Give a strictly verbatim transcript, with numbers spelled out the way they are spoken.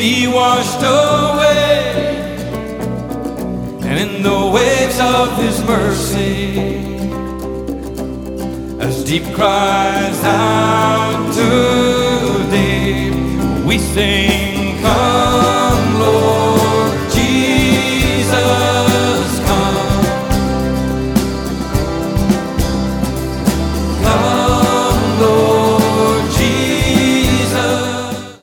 be washed away, and in the waves of His mercy, as deep cries out to deep, we sing, come.